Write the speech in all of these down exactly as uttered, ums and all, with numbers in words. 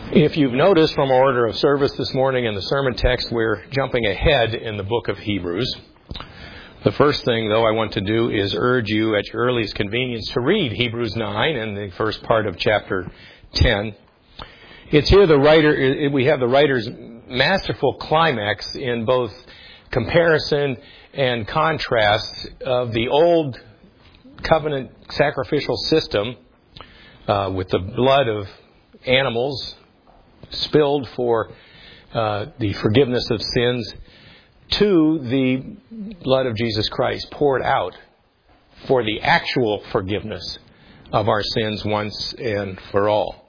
If you've noticed from our order of service this morning in the sermon text, we're jumping ahead in the book of Hebrews. The first thing, though, I want to do is urge you at your earliest convenience to read Hebrews nine and the first part of chapter ten. It's here the writer, we have the writer's masterful climax in both comparison and contrast of the old covenant sacrificial system uh, with the blood of animals spilled for uh, the forgiveness of sins to the blood of Jesus Christ poured out for the actual forgiveness of our sins once and for all.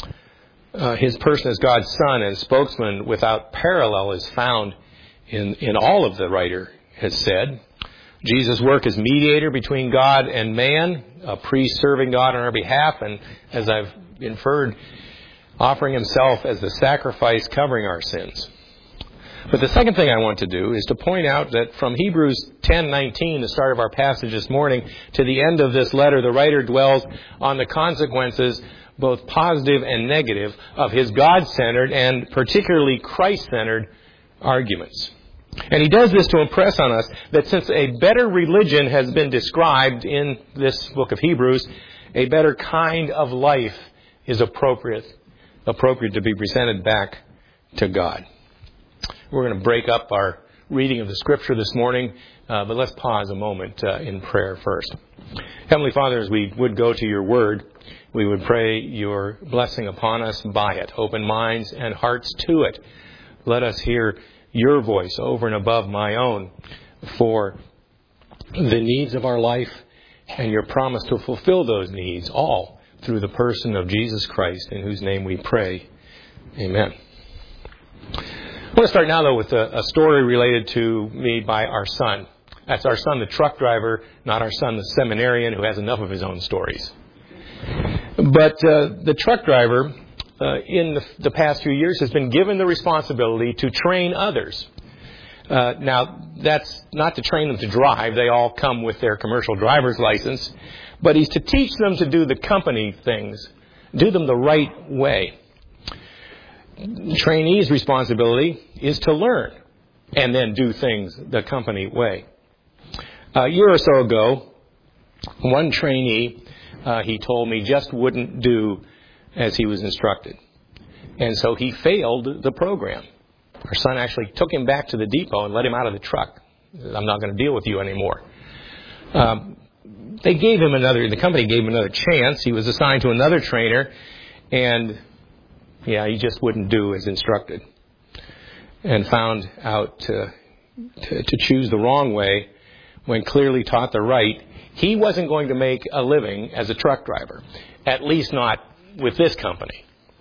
Uh, his person as God's Son and spokesman without parallel is found in, in all of the writer has said. Jesus' work as mediator between God and man, a priest serving God on our behalf, and as I've inferred, offering himself as the sacrifice covering our sins. But the second thing I want to do is to point out that from Hebrews ten nineteen, the start of our passage this morning, to the end of this letter, the writer dwells on the consequences, both positive and negative, of his God-centered and particularly Christ-centered arguments. And he does this to impress on us that since a better religion has been described in this book of Hebrews, a better kind of life is appropriate, appropriate to be presented back to God. We're going to break up our reading of the Scripture this morning, uh, but let's pause a moment uh, in prayer first. Heavenly Father, as we would go to your word, we would pray your blessing upon us by it. Open minds and hearts to it. Let us hear your voice over and above my own for the needs of our life and your promise to fulfill those needs, all through the person of Jesus Christ, in whose name we pray. Amen. I want to start now, though, with a, a story related to me by our son. That's our son, the truck driver, not our son, the seminarian, who has enough of his own stories. But uh, the truck driver, uh, in the, the past few years, has been given the responsibility to train others. Uh, now, that's not to train them to drive. They all come with their commercial driver's license. But he's to teach them to do the company things, do them the right way. The trainee's responsibility is to learn and then do things the company way. A year or so ago, one trainee, uh, he told me, just wouldn't do as he was instructed. And so he failed the program. Our son actually took him back to the depot and let him out of the truck. I'm not going to deal with you anymore. Um, they gave him another, the company gave him another chance. He was assigned to another trainer, and yeah, he just wouldn't do as instructed, and found out to, to, to choose the wrong way when clearly taught the right. He wasn't going to make a living as a truck driver, at least not with this company.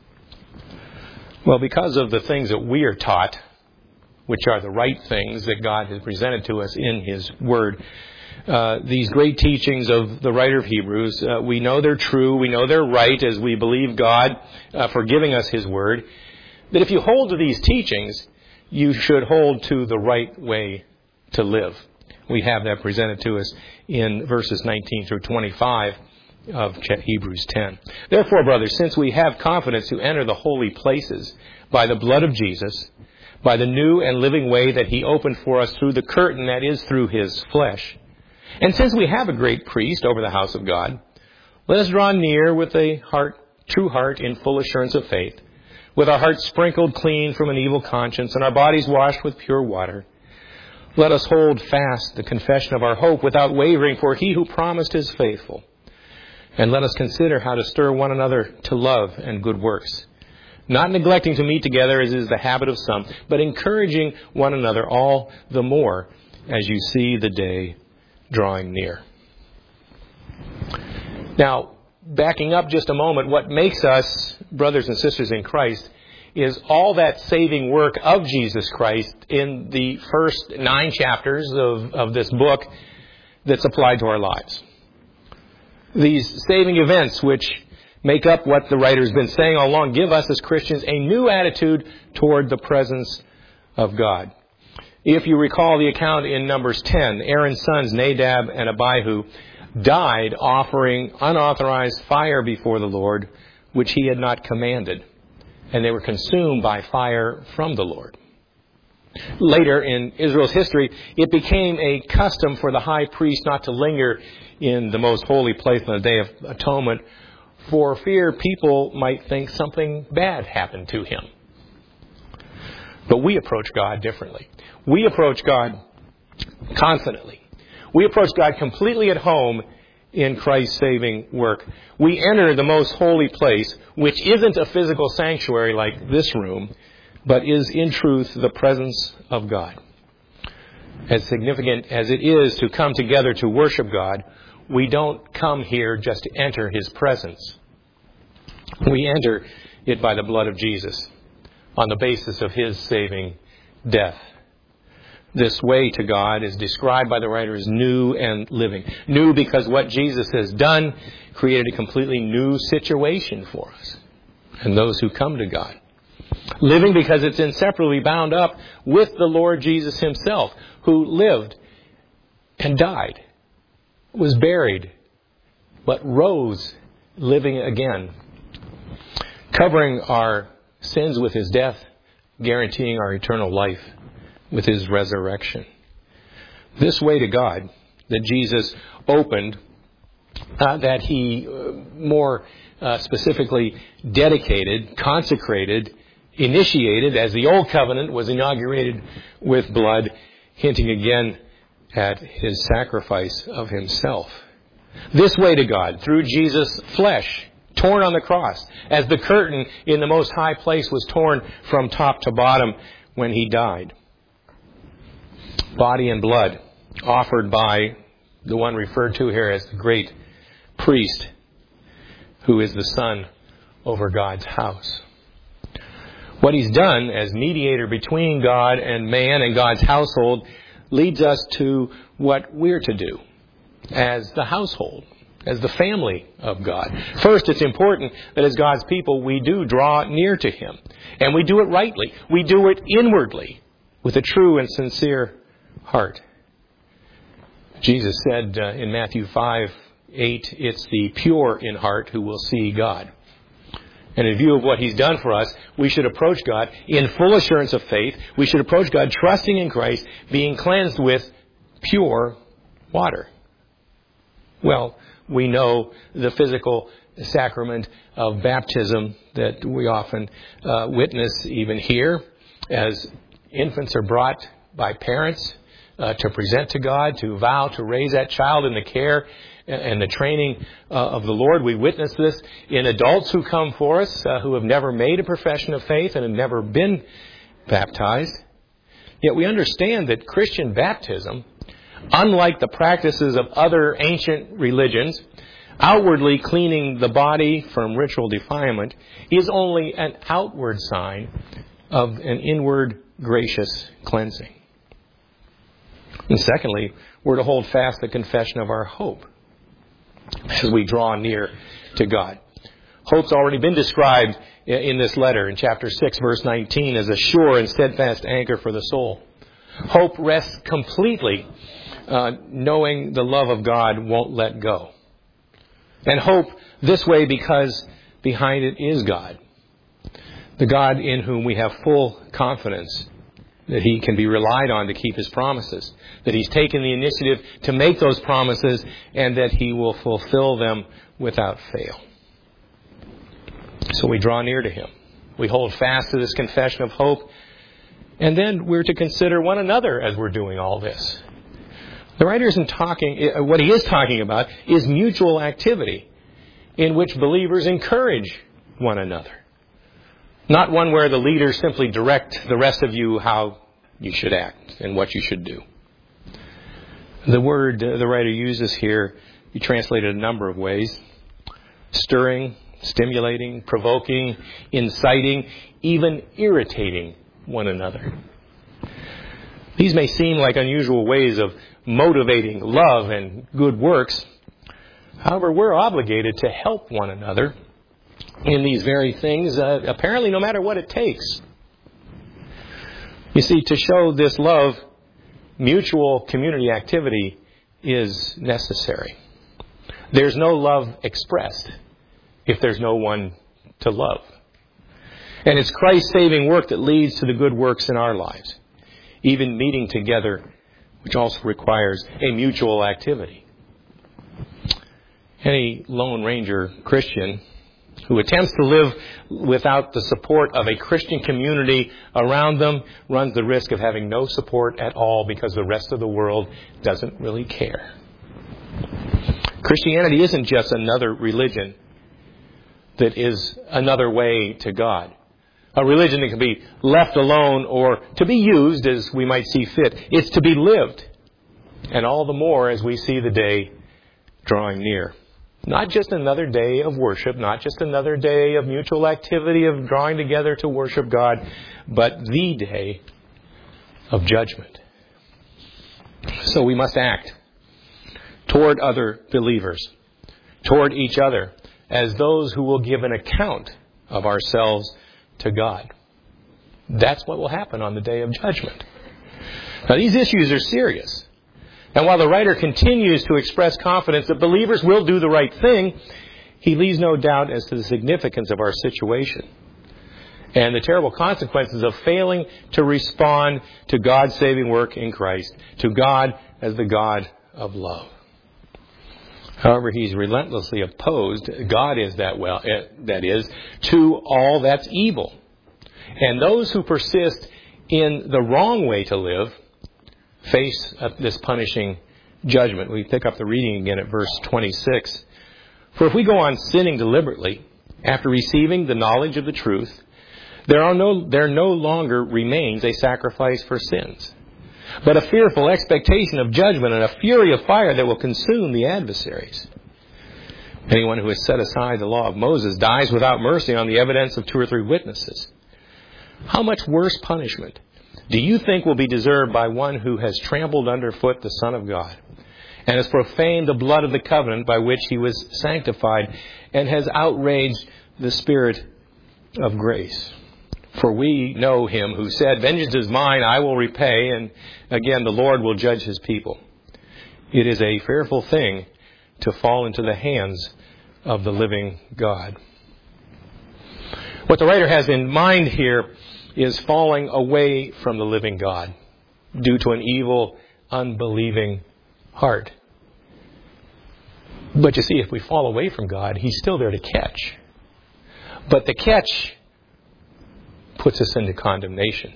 Well, because of the things that we are taught, which are the right things that God has presented to us in His Word, uh, these great teachings of the writer of Hebrews, uh, we know they're true, we know they're right as we believe God uh, for giving us His Word, that if you hold to these teachings, you should hold to the right way to live. We have that presented to us in verses nineteen through twenty-five of Hebrews ten. Therefore, brothers, since we have confidence to enter the holy places by the blood of Jesus, by the new and living way that He opened for us through the curtain that is through His flesh, and since we have a great priest over the house of God, let us draw near with a heart, true heart in full assurance of faith, with our hearts sprinkled clean from an evil conscience and our bodies washed with pure water. Let us hold fast the confession of our hope without wavering, for He who promised is faithful. And let us consider how to stir one another to love and good works, not neglecting to meet together as is the habit of some, but encouraging one another all the more as you see the day drawing near. Now, backing up just a moment, what makes us brothers and sisters in Christ is all that saving work of Jesus Christ in the first nine chapters of, of this book that's applied to our lives. These saving events, which make up what the writer's been saying all along, give us as Christians a new attitude toward the presence of God. If you recall the account in Numbers ten, Aaron's sons Nadab and Abihu died offering unauthorized fire before the Lord, which He had not commanded. and they were consumed by fire from the Lord. Later in Israel's history, it became a custom for the high priest not to linger in the most holy place on the Day of Atonement for fear people might think something bad happened to him. But we approach God differently. We approach God confidently. We approach God completely at home in Christ's saving work. We enter the most holy place, which isn't a physical sanctuary like this room, but is in truth the presence of God. As significant as it is to come together to worship God, we don't come here just to enter His presence. We enter it by the blood of Jesus, on the basis of His saving death. This way to God is described by the writer as new and living. New because what Jesus has done created a completely new situation for us and those who come to God. Living because it's inseparably bound up with the Lord Jesus Himself, who lived and died, was buried, but rose living again, covering our sins with His death, guaranteeing our eternal life with His resurrection. This way to God that Jesus opened, uh, that He uh, more uh, specifically dedicated, consecrated, initiated, as the Old Covenant was inaugurated with blood, hinting again at His sacrifice of Himself. This way to God, through Jesus' flesh, torn on the cross, as the curtain in the most high place was torn from top to bottom when He died. Body and blood offered by the one referred to here as the great priest, who is the Son over God's house. What He's done as mediator between God and man and God's household leads us to what we're to do as the household, as the family of God. First, it's important that as God's people, we do draw near to Him. And we do it rightly. We do it inwardly with a true and sincere heart. Jesus said uh, in Matthew five eight, it's the pure in heart who will see God. And in view of what He's done for us, we should approach God in full assurance of faith. We should approach God trusting in Christ, being cleansed with pure water. Well, we know the physical sacrament of baptism that we often uh, witness even here, as infants are brought by parents uh, to present to God, to vow to raise that child in the care and the training uh, of the Lord. We witness this in adults who come for us, uh, who have never made a profession of faith and have never been baptized. Yet we understand that Christian baptism, unlike the practices of other ancient religions, outwardly cleaning the body from ritual defilement, is only an outward sign of an inward gracious cleansing. And secondly, we're to hold fast the confession of our hope as we draw near to God. Hope's already been described in this letter in chapter six, verse nineteen, as a sure and steadfast anchor for the soul. Hope rests completely uh, knowing the love of God won't let go. And hope this way because behind it is God. The God in whom we have full confidence that He can be relied on to keep His promises, that He's taken the initiative to make those promises, and that He will fulfill them without fail. So we draw near to Him. We hold fast to this confession of hope, and then we're to consider one another as we're doing all this. The writer isn't talking, what he is talking about is mutual activity in which believers encourage one another. Not one where the leaders simply direct the rest of you how you should act and what you should do. The word the writer uses here, he translated a number of ways. Stirring, stimulating, provoking, inciting, even irritating one another. These may seem like unusual ways of motivating love and good works. However, we're obligated to help one another in these very things, uh, apparently no matter what it takes. You see, to show this love, mutual community activity is necessary. There's no love expressed if there's no one to love. And it's Christ's saving work that leads to the good works in our lives. Even meeting together, which also requires a mutual activity. Any Lone Ranger Christian who attempts to live without the support of a Christian community around them runs the risk of having no support at all because the rest of the world doesn't really care. Christianity isn't just another religion that is another way to God. A religion that can be left alone or to be used as we might see fit. It's to be lived. And all the more as we see the day drawing near. Not just another day of worship, not just another day of mutual activity of drawing together to worship God, but the day of judgment. So we must act toward other believers, toward each other, as those who will give an account of ourselves to God. That's what will happen on the day of judgment. Now, these issues are serious. And while the writer continues to express confidence that believers will do the right thing, he leaves no doubt as to the significance of our situation and the terrible consequences of failing to respond to God's saving work in Christ, to God as the God of love. However, he's relentlessly opposed, God is that well, that is, to all that's evil. And those who persist in the wrong way to live face this punishing judgment. We pick up the reading again at verse twenty-six. For if we go on sinning deliberately after receiving the knowledge of the truth, there are no there no longer remains a sacrifice for sins, but a fearful expectation of judgment and a fury of fire that will consume the adversaries. Anyone who has set aside the law of Moses dies without mercy on the evidence of two or three witnesses. How much worse punishment do you think will be deserved by one who has trampled underfoot the Son of God and has profaned the blood of the covenant by which he was sanctified and has outraged the Spirit of grace? For we know him who said, vengeance is mine, I will repay, and again the Lord will judge his people. It is a fearful thing to fall into the hands of the living God. What the writer has in mind here is falling away from the living God due to an evil, unbelieving heart. But you see, if we fall away from God, he's still there to catch. But the catch puts us into condemnation.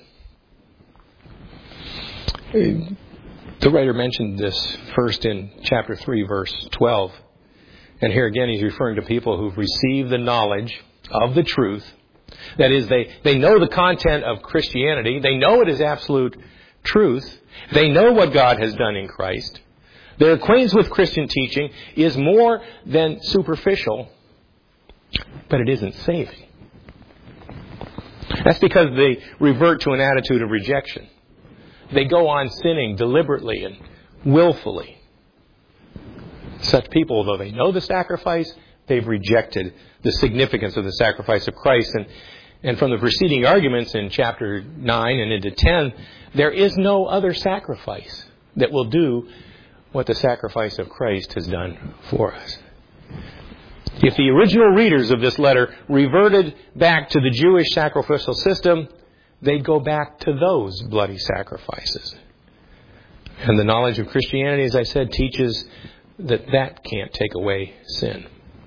The writer mentioned this first in chapter three, verse twelve. And here again he's referring to people who've received the knowledge of the truth. That is, they, they know the content of Christianity. They know it is absolute truth. They know what God has done in Christ. Their acquaintance with Christian teaching is more than superficial, but it isn't saving. That's because they revert to an attitude of rejection. They go on sinning deliberately and willfully. Such people, though they know the sacrifice, they've rejected the significance of the sacrifice of Christ. And, and from the preceding arguments in chapter nine and into ten, there is no other sacrifice that will do what the sacrifice of Christ has done for us. If the original readers of this letter reverted back to the Jewish sacrificial system, they'd go back to those bloody sacrifices. And the knowledge of Christianity, as I said, teaches that that can't take away sin.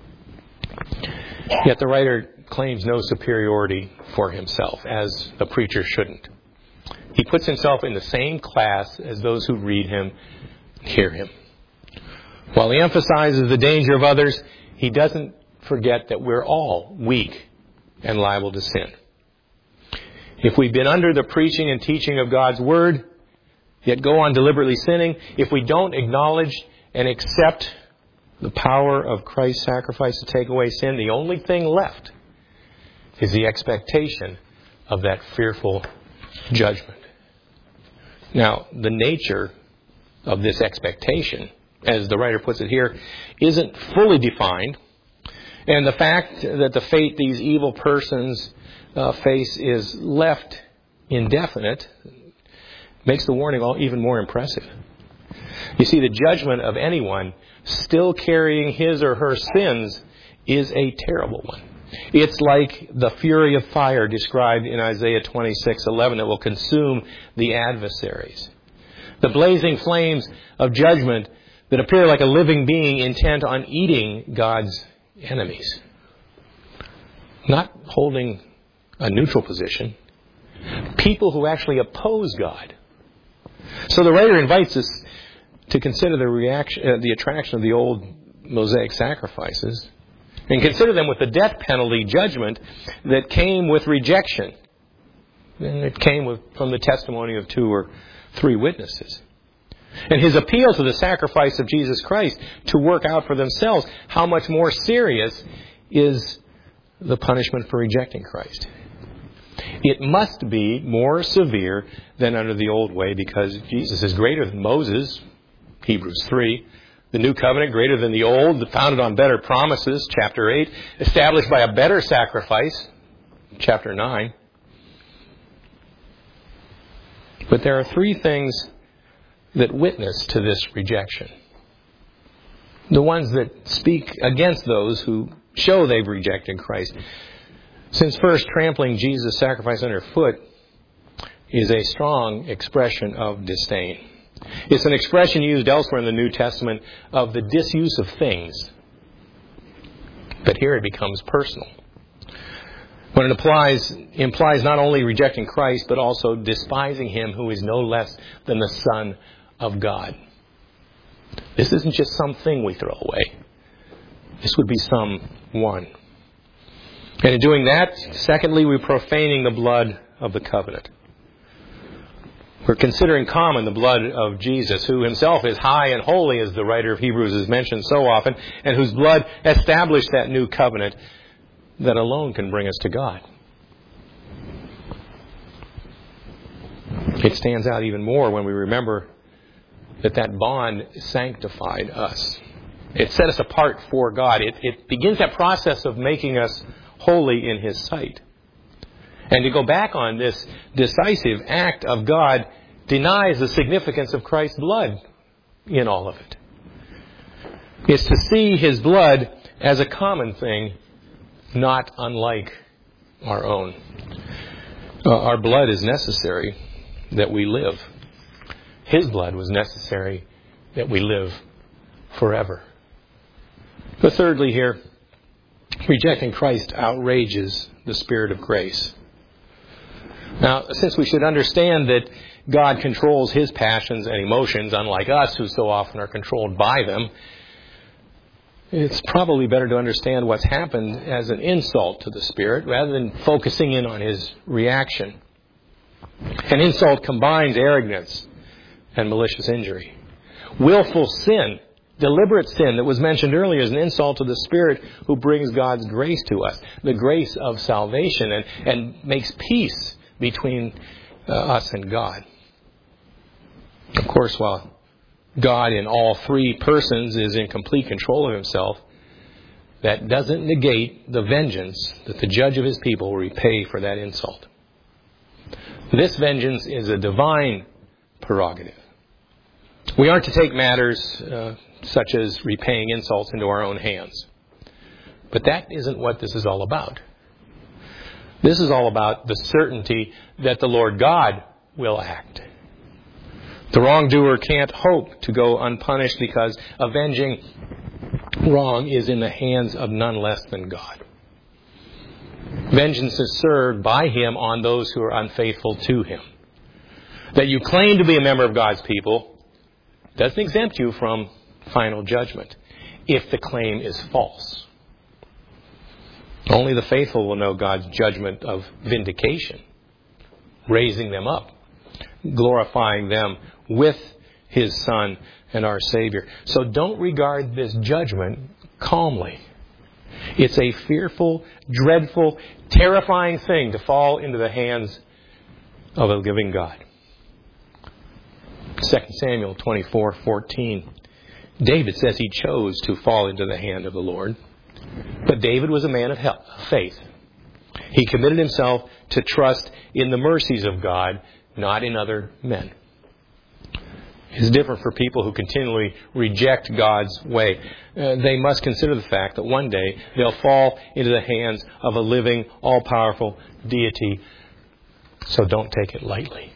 Yet the writer claims no superiority for himself, as the preacher shouldn't. He puts himself in the same class as those who read him and hear him. While he emphasizes the danger of others, he doesn't forget that we're all weak and liable to sin. If we've been under the preaching and teaching of God's Word, yet go on deliberately sinning, if we don't acknowledge and accept the power of Christ's sacrifice to take away sin, the only thing left is the expectation of that fearful judgment. Now, the nature of this expectation, as the writer puts it here, isn't fully defined. And the fact that the fate these evil persons uh, face is left indefinite makes the warning all even more impressive. You see, the judgment of anyone still carrying his or her sins is a terrible one. It's like the fury of fire described in Isaiah twenty-six eleven that will consume the adversaries. The blazing flames of judgment that appear like a living being intent on eating God's enemies. Not holding a neutral position. People who actually oppose God. So the writer invites us to consider the reaction, uh, the attraction of the old Mosaic sacrifices, and consider them with the death penalty judgment that came with rejection. And it came with, from the testimony of two or three witnesses. And his appeal to the sacrifice of Jesus Christ to work out for themselves how much more serious is the punishment for rejecting Christ. It must be more severe than under the old way because Jesus is greater than Moses, Hebrews three. The new covenant greater than the old, founded on better promises, chapter eight. Established by a better sacrifice, chapter nine. But there are three things that witness to this rejection. The ones that speak against those who show they've rejected Christ. Since first, trampling Jesus' sacrifice underfoot is a strong expression of disdain. It's an expression used elsewhere in the New Testament of the disuse of things. But here it becomes personal. When it applies, implies not only rejecting Christ, but also despising Him who is no less than the Son of God. This isn't just something we throw away. This would be someone. And in doing that, secondly, we're profaning the blood of the covenant. We're considering common the blood of Jesus, who himself is high and holy, as the writer of Hebrews has mentioned so often, and whose blood established that new covenant that alone can bring us to God. It stands out even more when we remember that that bond sanctified us. It set us apart for God. It, it begins that process of making us holy in His sight. And to go back on this decisive act of God denies the significance of Christ's blood in all of it. It's to see His blood as a common thing, not unlike our own. Uh, our blood is necessary that we live. His blood was necessary that we live forever. But thirdly here, rejecting Christ outrages the Spirit of grace. Now, since we should understand that God controls His passions and emotions, unlike us who so often are controlled by them, it's probably better to understand what's happened as an insult to the Spirit rather than focusing in on His reaction. An insult combines arrogance and malicious injury. Willful sin, deliberate sin that was mentioned earlier, is an insult to the Spirit who brings God's grace to us, the grace of salvation, and, and makes peace between uh, us and God. Of course, while God in all three persons is in complete control of Himself, that doesn't negate the vengeance that the judge of His people will repay for that insult. This vengeance is a divine prerogative. We aren't to take matters uh, such as repaying insults into our own hands. But that isn't what this is all about. This is all about the certainty that the Lord God will act. The wrongdoer can't hope to go unpunished because avenging wrong is in the hands of none less than God. Vengeance is served by Him on those who are unfaithful to Him. That you claim to be a member of God's people doesn't exempt you from final judgment if the claim is false. Only the faithful will know God's judgment of vindication, raising them up, glorifying them with His Son and our Savior. So don't regard this judgment calmly. It's a fearful, dreadful, terrifying thing to fall into the hands of a living God. Second Samuel twenty-four fourteen. David says he chose to fall into the hand of the Lord. But David was a man of faith. He committed himself to trust in the mercies of God, not in other men. is different for people who continually reject God's way. Uh, they must consider the fact that one day they'll fall into the hands of a living, all-powerful deity. So don't take it lightly.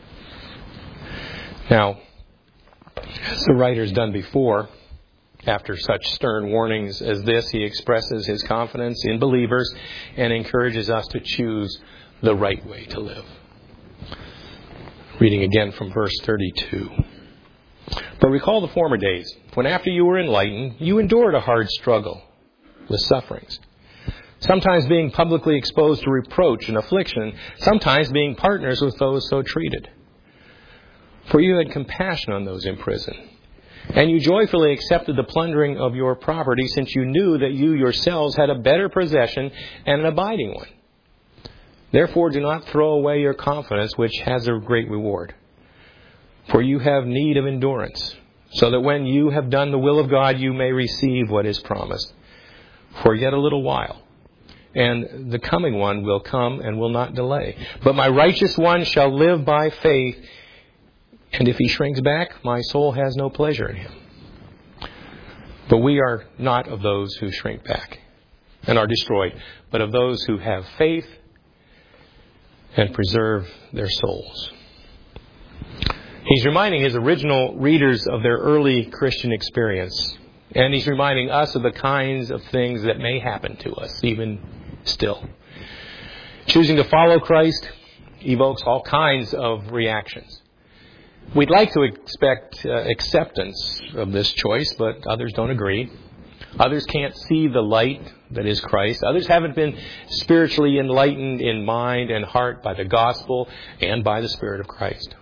Now, as the writer's done before, after such stern warnings as this, he expresses his confidence in believers and encourages us to choose the right way to live. Reading again from verse thirty-two. But recall the former days, when after you were enlightened, you endured a hard struggle with sufferings, sometimes being publicly exposed to reproach and affliction, sometimes being partners with those so treated. For you had compassion on those in prison, and you joyfully accepted the plundering of your property, since you knew that you yourselves had a better possession and an abiding one. Therefore do not throw away your confidence, which has a great reward. For you have need of endurance, so that when you have done the will of God, you may receive what is promised. For yet a little while, and the coming one will come and will not delay. But my righteous one shall live by faith, and if he shrinks back, my soul has no pleasure in him. But we are not of those who shrink back and are destroyed, but of those who have faith and preserve their souls. He's reminding his original readers of their early Christian experience. And he's reminding us of the kinds of things that may happen to us, even still. Choosing to follow Christ evokes all kinds of reactions. We'd like to expect uh, acceptance of this choice, but others don't agree. Others can't see the light that is Christ. Others haven't been spiritually enlightened in mind and heart by the gospel and by the Spirit of Christ.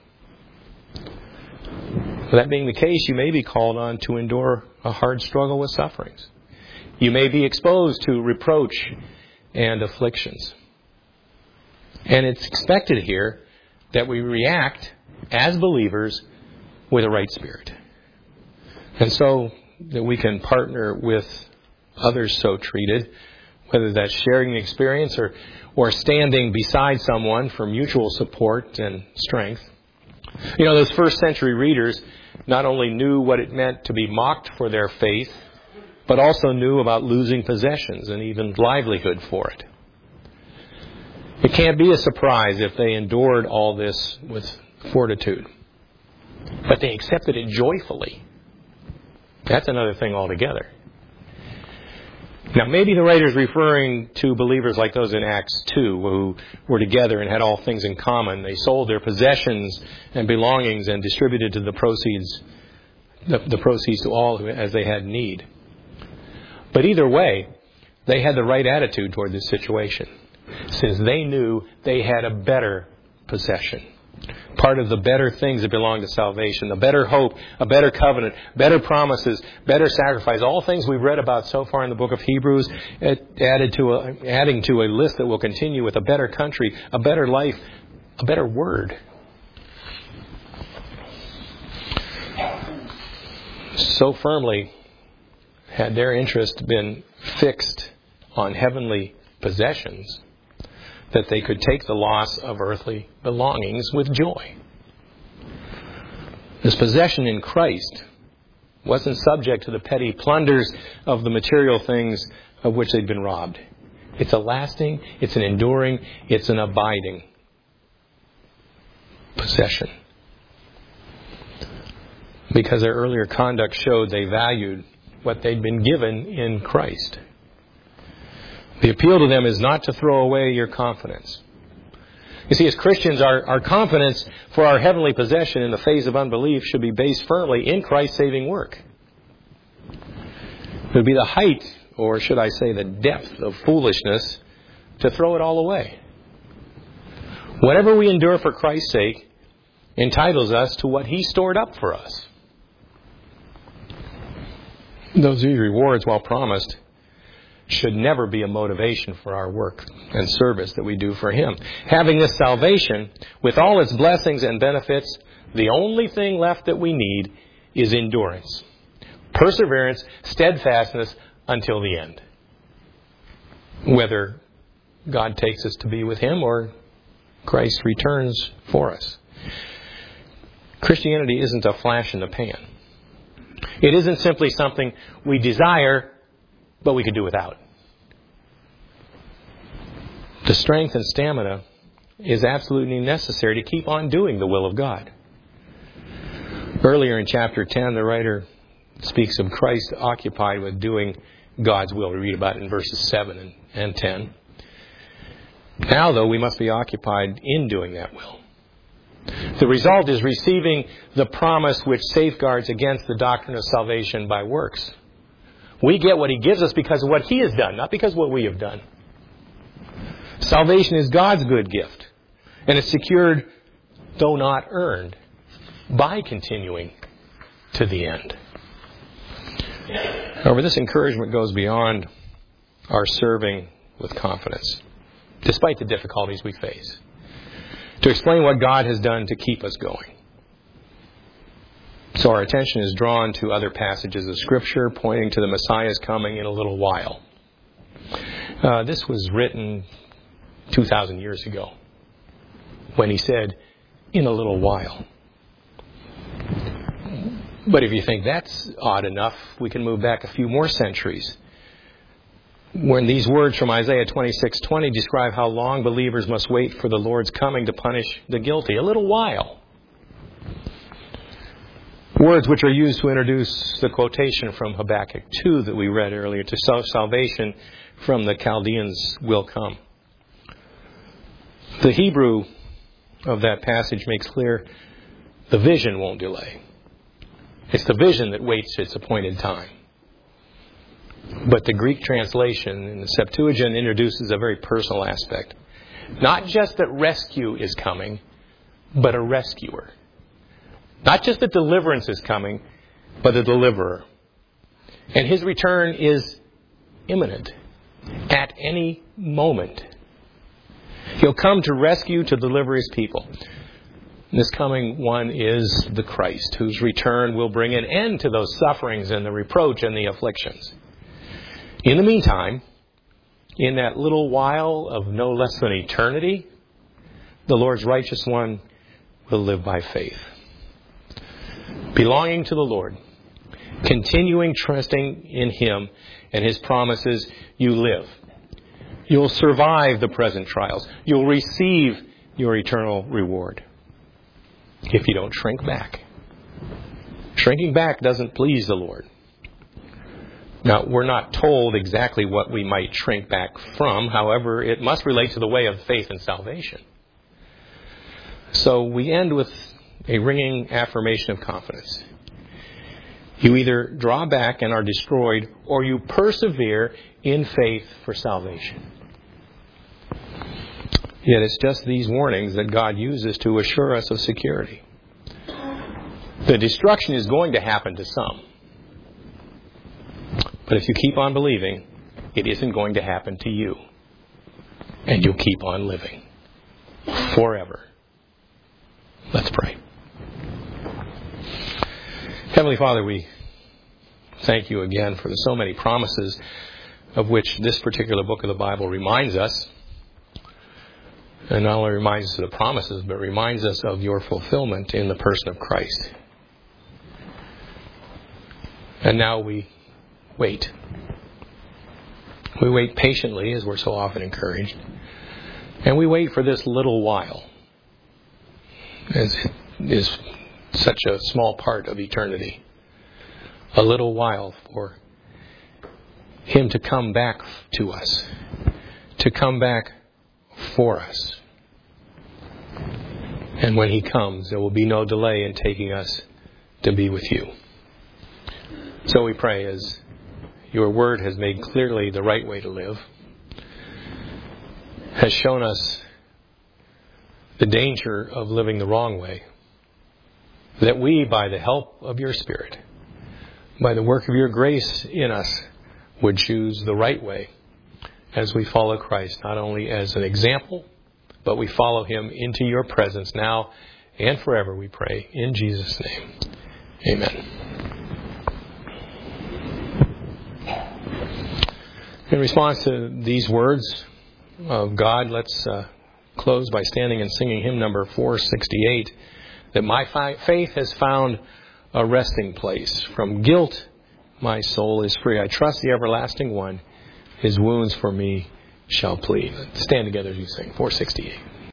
That being the case, you may be called on to endure a hard struggle with sufferings. You may be exposed to reproach and afflictions. And it's expected here that we react as believers with a right spirit. And so that we can partner with others so treated, whether that's sharing the experience or, or standing beside someone for mutual support and strength. You know, those first century readers not only knew what it meant to be mocked for their faith, but also knew about losing possessions and even livelihood for it. It can't be a surprise if they endured all this with fortitude. But they accepted it joyfully. That's another thing altogether. Now, maybe the writer is referring to believers like those in Acts two, who were together and had all things in common. They sold their possessions and belongings and distributed to the proceeds, the, the proceeds to all who, as they had need. But either way, they had the right attitude toward this situation, since they knew they had a better possession. Part of the better things that belong to salvation, the better hope, a better covenant, better promises, better sacrifice, all things we've read about so far in the book of Hebrews, added to a, adding to a list that will continue with a better country, a better life, a better word. So firmly had their interest been fixed on heavenly possessions that they could take the loss of earthly belongings with joy. This possession in Christ wasn't subject to the petty plunders of the material things of which they'd been robbed. It's a lasting, it's an enduring, it's an abiding possession. Because their earlier conduct showed they valued what they'd been given in Christ. The appeal to them is not to throw away your confidence. You see, as Christians, our, our confidence for our heavenly possession in the face of unbelief should be based firmly in Christ's saving work. It would be the height, or should I say the depth of foolishness, to throw it all away. Whatever we endure for Christ's sake entitles us to what He stored up for us. Those rewards, while promised, should never be a motivation for our work and service that we do for Him. Having this salvation, with all its blessings and benefits, the only thing left that we need is endurance, perseverance, steadfastness until the end. Whether God takes us to be with Him or Christ returns for us. Christianity isn't a flash in the pan. It isn't simply something we desire, but we could do without. The strength and stamina is absolutely necessary to keep on doing the will of God. Earlier in chapter ten, the writer speaks of Christ occupied with doing God's will. We read about it in verses seven and ten. Now, though, we must be occupied in doing that will. The result is receiving the promise which safeguards against the doctrine of salvation by works. We get what He gives us because of what He has done, not because of what we have done. Salvation is God's good gift, and it's secured, though not earned, by continuing to the end. However, this encouragement goes beyond our serving with confidence, despite the difficulties we face, to explain what God has done to keep us going. So our attention is drawn to other passages of Scripture pointing to the Messiah's coming in a little while. Uh, this was written two thousand years ago when He said, in a little while. But if you think that's odd enough, we can move back a few more centuries, when these words from Isaiah twenty-six twenty describe how long believers must wait for the Lord's coming to punish the guilty. A little while. Words which are used to introduce the quotation from Habakkuk two that we read earlier, to salvation from the Chaldeans will come. The Hebrew of that passage makes clear the vision won't delay. It's the vision that waits its appointed time. But the Greek translation in the Septuagint introduces a very personal aspect. Not just that rescue is coming, but a rescuer. Not just that deliverance is coming, but a deliverer. And His return is imminent, at any moment. He'll come to rescue, to deliver His people. This coming one is the Christ, whose return will bring an end to those sufferings and the reproach and the afflictions. In the meantime, in that little while of no less than eternity, the Lord's righteous one will live by faith. Belonging to the Lord, continuing trusting in Him and His promises, you live. You'll survive the present trials. You'll receive your eternal reward if you don't shrink back. Shrinking back doesn't please the Lord. Now, we're not told exactly what we might shrink back from. However, it must relate to the way of faith and salvation. So we end with a ringing affirmation of confidence. You either draw back and are destroyed, or you persevere in faith for salvation. Yet it's just these warnings that God uses to assure us of security. The destruction is going to happen to some. But if you keep on believing, it isn't going to happen to you. And you'll keep on living forever. Let's pray. Heavenly Father, we thank You again for the so many promises of which this particular book of the Bible reminds us. And not only reminds us of the promises, but reminds us of Your fulfillment in the person of Christ. And now we wait. We wait patiently, as we're so often encouraged. And we wait for this little while, as it is such a small part of eternity. A little while for Him to come back to us, to come back for us. And when He comes, there will be no delay in taking us to be with You. So we pray, as Your Word has made clearly the right way to live, has shown us the danger of living the wrong way, that we, by the help of Your Spirit, by the work of Your grace in us, would choose the right way as we follow Christ, not only as an example, but we follow Him into Your presence now and forever, we pray, in Jesus' name. Amen. In response to these words of God, let's uh, close by standing and singing hymn number four sixty-eight, that my fi- faith has found a resting place. From guilt, my soul is free. I trust the everlasting one. His wounds for me shall plead. Stand together as you sing. four sixty-eight.